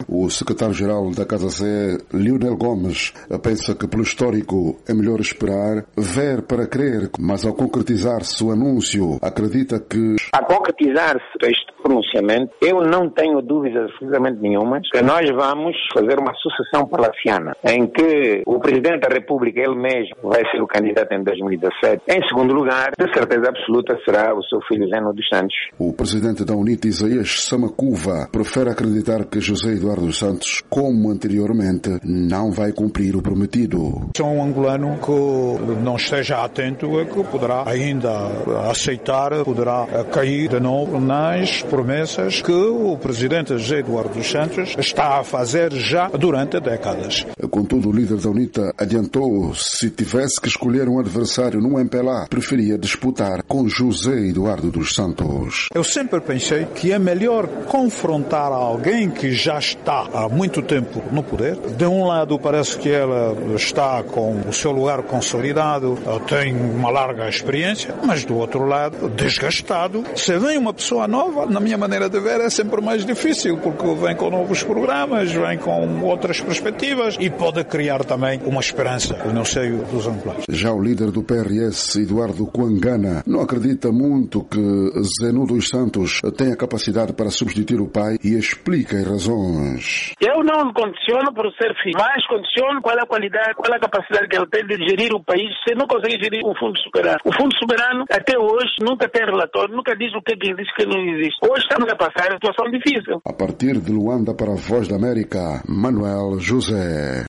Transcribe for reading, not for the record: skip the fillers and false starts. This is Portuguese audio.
O secretário-geral da Casa Zé, Lionel Gomes, pensa que pelo histórico é melhor esperar, ver para crer, mas ao concretizar-se o anúncio, acredita que... A concretizar-se este pronunciamento, eu não tenho dúvidas absolutamente nenhuma que nós vamos fazer uma sucessão palaciana, em que o Presidente da República, ele mesmo, vai ser o candidato em 2017. Em segundo lugar, de certeza absoluta, será o seu filho Zeno dos Santos. O Presidente da UNITA, Isaías Samacuva, prefere acreditar que José Eduardo dos Santos, como anteriormente, não vai cumprir o prometido. Se um angolano que não esteja atento é que poderá ainda aceitar, poderá cair de novo nas promessas que o Presidente José Eduardo dos Santos está a fazer já durante décadas. Contudo, o líder da UNITA adiantou, se tivesse que escolher um adversário no MPLA, preferia disputar com José Eduardo dos Santos. Eu sempre pensei que é melhor confrontar alguém que já está há muito tempo no poder. De um lado, parece que ela está com o seu lugar consolidado, tem uma larga experiência, mas do outro lado, desgastado. Se vem uma pessoa nova, na minha maneira de ver, é sempre mais difícil, porque vem com novos programas, vem com outras perspectivas e pode criar também uma esperança no seio dos angolanos. Já o líder do PRS, Eduardo Coangana, não acredita muito que Zeno dos Santos tenha capacidade para substituir o pai e explica as razões. Eu não condiciono por ser filho, mas condiciono qual é a qualidade, qual é a capacidade que ele tem de gerir o país se não consegue gerir o Fundo Soberano. O Fundo Soberano, até hoje, nunca tem relatório, nunca diz o que existe e o que não existe. Hoje estamos a passar uma situação difícil. A partir de Luanda para a Voz da América, Manuel José.